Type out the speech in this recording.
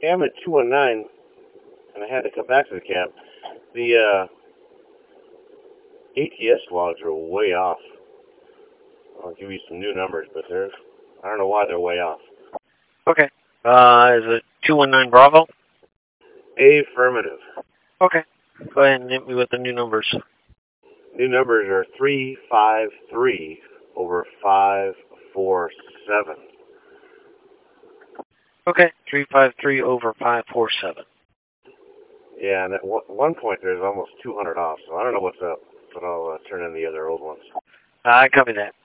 Yeah, I'm at 219, and I had to come back to the cab. The ATS logs are way off. I'll give you some new numbers, but I don't know why they're way off. Okay. Is it 219 Bravo? Affirmative. Okay. Go ahead and hit me with the new numbers. New numbers are 353 over 547. Okay. 353 over 547. Yeah, and at one point there's almost 200 off, so I don't know what's up, but I'll turn in the other old ones. I copy that.